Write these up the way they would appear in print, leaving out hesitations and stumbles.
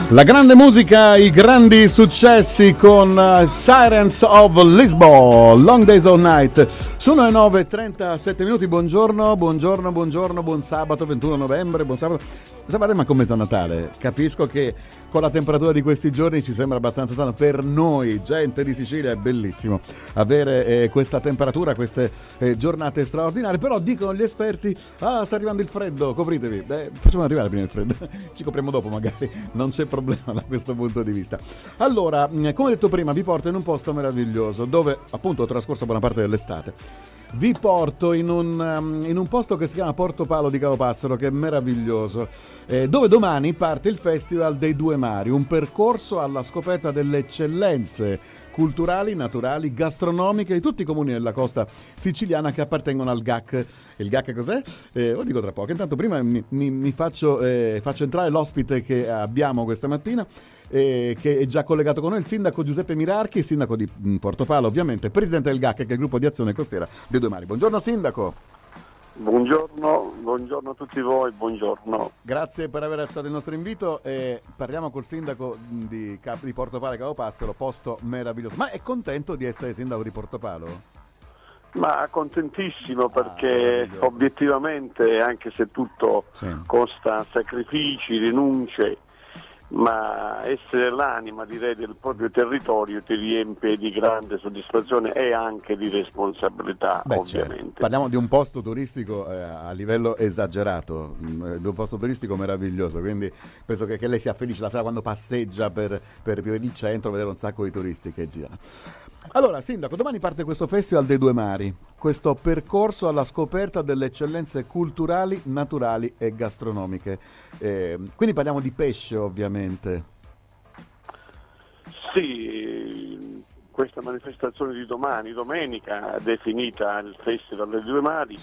La grande musica, i grandi successi con Sirens of Lisbon, Long Days All Night. Sono le 9:37 minuti, buongiorno, buon sabato 21 novembre, buon sabato. Sabato ma come San Natale, capisco che con la temperatura di questi giorni ci sembra abbastanza strano, per noi gente di Sicilia è bellissimo avere questa temperatura, queste giornate straordinarie, però dicono gli esperti, sta arrivando il freddo, copritevi, facciamo arrivare prima il freddo, ci copriamo dopo magari, non c'è problema da questo punto di vista. Allora, come detto prima, vi porto in un posto meraviglioso dove appunto ho trascorso buona parte dell'estate. Vi porto in un posto che si chiama Portopalo di Capopassero, che è meraviglioso, dove domani parte il Festival dei Due Mari, un percorso alla scoperta delle eccellenze culturali, naturali, gastronomiche di tutti i comuni della costa siciliana che appartengono al GAC. Il GAC cos'è? Lo dico tra poco. Intanto prima mi faccio entrare l'ospite che abbiamo questa mattina, che è già collegato con noi, il sindaco Giuseppe Mirarchi, sindaco di Portopalo ovviamente, presidente del GAC, che è il gruppo di azione costiera dei Due Mari. Buongiorno sindaco. Buongiorno a tutti voi, buongiorno. Grazie per aver accettato il nostro invito. Parliamo col sindaco di Portopalo e Capopassero, posto meraviglioso. Ma è contento di essere sindaco di Portopalo? Ma contentissimo perché obiettivamente, anche se tutto costa sacrifici, rinunce, ma essere l'anima, direi, del proprio territorio ti riempie di grande soddisfazione e anche di responsabilità. Ovviamente. Certo. Parliamo di un posto turistico a livello esagerato, di un posto turistico meraviglioso, quindi penso che lei sia felice la sera quando passeggia per il centro, vedere un sacco di turisti che girano. Allora, sindaco, domani parte questo Festival dei Due Mari, questo percorso alla scoperta delle eccellenze culturali, naturali e gastronomiche. Quindi parliamo di pesce, ovviamente. Sì, questa manifestazione di domani, domenica, definita il Festival dei Due Mari,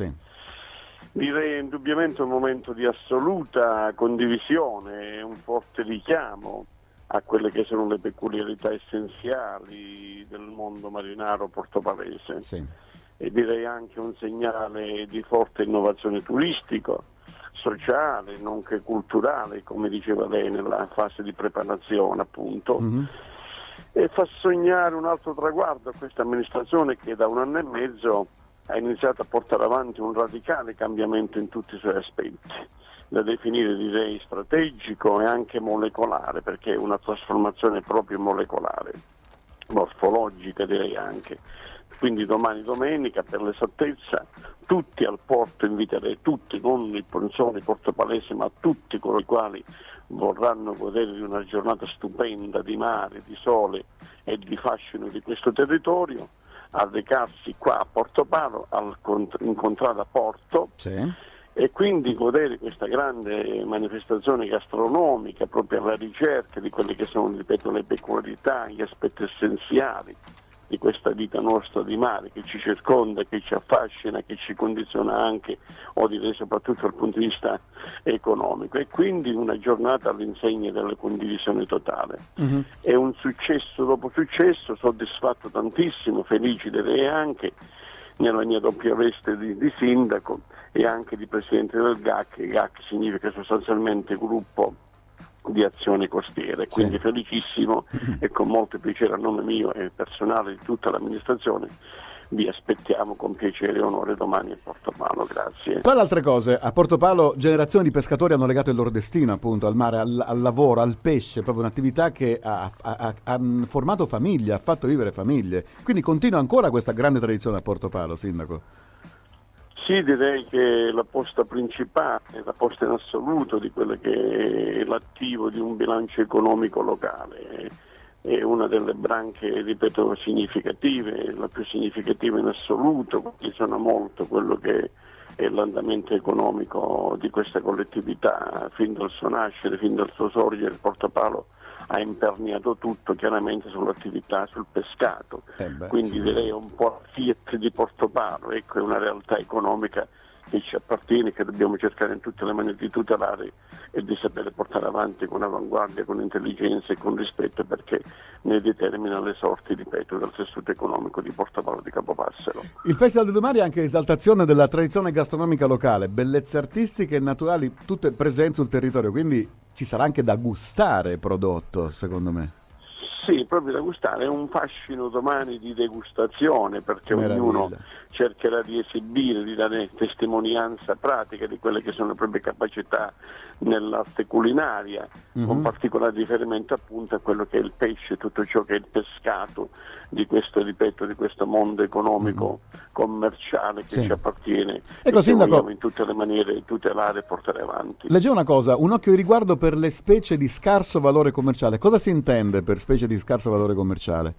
direi indubbiamente un momento di assoluta condivisione, un forte richiamo a quelle che sono le peculiarità essenziali del mondo marinaro portopalese. E direi anche un segnale di forte innovazione turistico, sociale, nonché culturale, come diceva lei nella fase di preparazione appunto, e fa sognare un altro traguardo a questa amministrazione che da 1 anno e mezzo ha iniziato a portare avanti un radicale cambiamento in tutti i suoi aspetti, da definire direi strategico e anche molecolare, perché è una trasformazione proprio molecolare, morfologica direi anche. Quindi domani domenica, per l'esattezza, tutti al porto, inviterei tutti, non solo i portopalesi, ma tutti coloro i quali vorranno godere di una giornata stupenda di mare, di sole e di fascino di questo territorio, a recarsi qua a Portopalo, incontrare a Porto, e quindi godere questa grande manifestazione gastronomica proprio alla ricerca di quelle che sono, ripeto, le peculiarità, gli aspetti essenziali di questa vita nostra di mare che ci circonda, che ci affascina, che ci condiziona anche, o direi soprattutto dal punto di vista economico, e quindi una giornata all'insegna della condivisione totale. È un successo dopo successo, soddisfatto tantissimo, felice direi anche nella mia doppia veste di sindaco e anche di presidente del GAC. GAC significa sostanzialmente gruppo di azione costiera, quindi felicissimo e con molto piacere a nome mio e personale di tutta l'amministrazione vi aspettiamo con piacere e onore domani a Portopalo. Grazie. Tra le altre cose, a Portopalo generazioni di pescatori hanno legato il loro destino appunto al mare, al lavoro, al pesce, proprio un'attività che ha formato famiglie, ha fatto vivere famiglie, quindi continua ancora questa grande tradizione a Portopalo, sindaco. Sì, direi che la posta principale, la posta in assoluto di quello che è l'attivo di un bilancio economico locale, è una delle branche, ripeto, significative, la più significativa in assoluto, condiziona molto quello che è l'andamento economico di questa collettività. Fin dal suo nascere, fin dal suo sorgere, Portopalo ha imperniato tutto chiaramente sull'attività, sul pescato, quindi direi un po' Fiat di Portopalo, ecco, è una realtà economica che ci appartiene, che dobbiamo cercare in tutte le maniere di tutelare e di sapere portare avanti con avanguardia, con intelligenza e con rispetto, perché ne determina le sorti, ripeto, del tessuto economico di Portopalo di Capopassero. Il Festival dei Due Mari è anche esaltazione della tradizione gastronomica locale, bellezze artistiche e naturali tutte presenti sul territorio, quindi ci sarà anche da gustare prodotto, secondo me. Sì, proprio da gustare, è un fascino domani di degustazione, perché ognuno cercherà di esibire, di dare testimonianza pratica di quelle che sono le proprie capacità nell'arte culinaria, con particolare riferimento appunto a quello che è il pesce, tutto ciò che è il pescato di questo, ripeto, di questo mondo economico commerciale che ci appartiene, ecco, e Sindaco, che vogliamo in tutte le maniere tutelare e portare avanti. Leggevo una cosa, un occhio di riguardo per le specie di scarso valore commerciale. Cosa si intende per specie di scarso valore commerciale?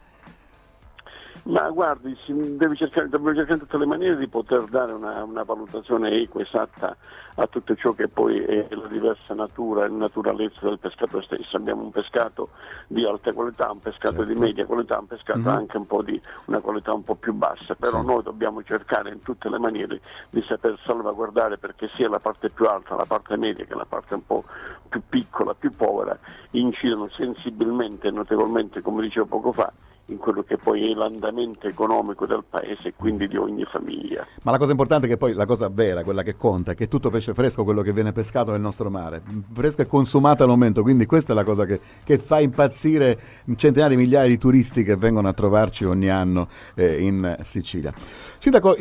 Ma guardi, dobbiamo cercare in tutte le maniere di poter dare una valutazione equa, esatta a tutto ciò che poi è la diversa natura e naturalezza del pescato stesso. Abbiamo un pescato di alta qualità, un pescato di media qualità, un pescato anche un po' di una qualità un po' più bassa, però noi dobbiamo cercare in tutte le maniere di saper salvaguardare, perché sia la parte più alta, la parte media che la parte un po' più piccola, più povera, incidono sensibilmente e notevolmente, come dicevo poco fa, in quello che poi è l'andamento economico del paese e quindi di ogni famiglia. Ma la cosa importante è che poi la cosa vera, quella che conta, è che è tutto pesce fresco quello che viene pescato nel nostro mare, fresco e consumato al momento, quindi questa è la cosa che fa impazzire centinaia di migliaia di turisti che vengono a trovarci ogni anno in Sicilia. Sindaco,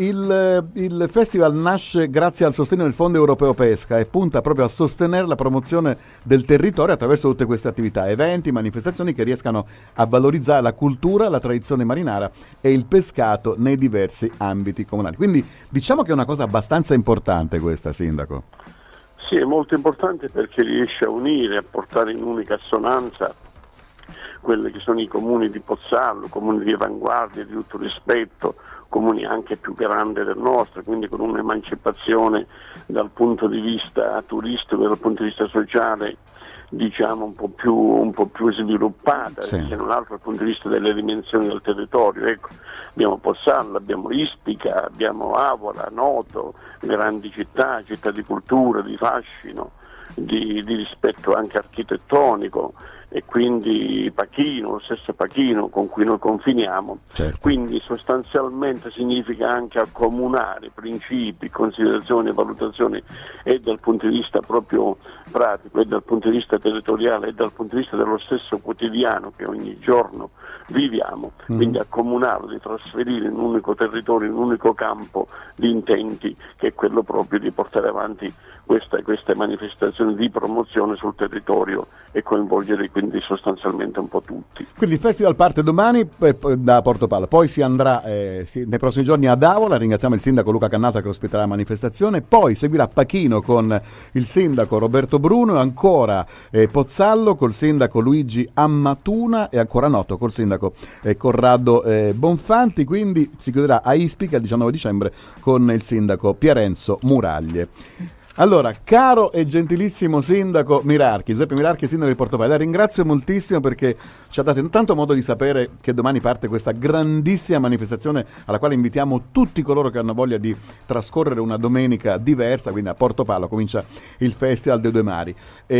il festival nasce grazie al sostegno del Fondo Europeo Pesca e punta proprio a sostenere la promozione del territorio attraverso tutte queste attività, eventi, manifestazioni che riescano a valorizzare la cultura, la tradizione marinara e il pescato nei diversi ambiti comunali. Quindi diciamo che è una cosa abbastanza importante questa, Sindaco. Sì, è molto importante perché riesce a unire, a portare in unica assonanza quelli che sono i comuni di Pozzallo, comuni di avanguardia, di tutto rispetto, comuni anche più grandi del nostro, quindi con un'emancipazione dal punto di vista turistico, dal punto di vista sociale, diciamo un po' più sviluppata, se non altro dal punto di vista delle dimensioni del territorio. Ecco, abbiamo Pozzallo, abbiamo Ispica, abbiamo Avola, Noto, grandi città di cultura, di fascino, di rispetto anche architettonico, e quindi Pachino, lo stesso Pachino con cui noi confiniamo. Quindi sostanzialmente significa anche accomunare principi, considerazioni, valutazioni, e dal punto di vista proprio pratico, e dal punto di vista territoriale, e dal punto di vista dello stesso quotidiano che ogni giorno viviamo, quindi accomunarlo, di trasferire in un unico territorio, in un unico campo di intenti, che è quello proprio di portare avanti queste manifestazioni di promozione sul territorio e coinvolgere quindi sostanzialmente un po' tutti. Quindi il festival parte domani da Portopalo, poi si andrà nei prossimi giorni ad Avola, ringraziamo il sindaco Luca Cannata che ospiterà la manifestazione, poi seguirà Pachino con il sindaco Roberto Bruno, e ancora Pozzallo col sindaco Luigi Ammatuna, e ancora Noto col sindaco Corrado Bonfanti. Quindi si chiuderà a Ispica il 19 dicembre con il sindaco Pierenzo Muraglie. Allora, caro e gentilissimo sindaco Mirarchi, Giuseppe Mirarchi, sindaco di Portopalo, la ringrazio moltissimo perché ci ha dato tanto modo di sapere che domani parte questa grandissima manifestazione alla quale invitiamo tutti coloro che hanno voglia di trascorrere una domenica diversa. Quindi a Portopalo comincia il Festival dei Due Mari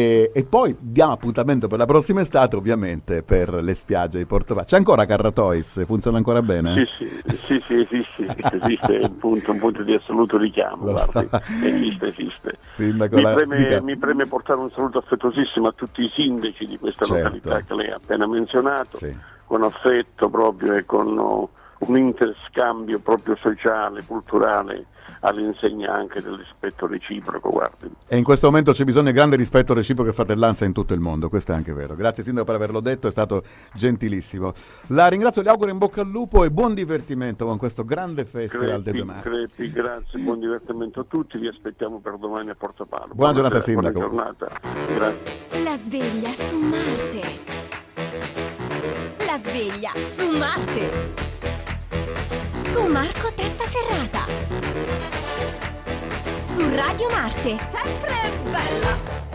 e poi diamo appuntamento per la prossima estate, ovviamente, per le spiagge di Portopalo. C'è ancora Carratois? Funziona ancora bene? Sì, esiste un punto di assoluto richiamo, esiste. Sindaco, mi preme portare un saluto affettuosissimo a tutti i sindaci di questa località che lei ha appena menzionato, con affetto proprio e con un interscambio proprio sociale, culturale, all'insegna anche del rispetto reciproco. Guardi. E in questo momento c'è bisogno di grande rispetto reciproco e fratellanza in tutto il mondo, questo è anche vero. Grazie sindaco per averlo detto, è stato gentilissimo. La ringrazio, le auguro in bocca al lupo e buon divertimento con questo grande festival dei Due Mari. Grazie, buon divertimento a tutti, vi aspettiamo per domani a Portopalo. Buona giornata sindaco. Buona giornata, grazie. La sveglia su Marte. La sveglia su Marte. Con Marco Testaferrata. Su Radio Marte. Sempre bella.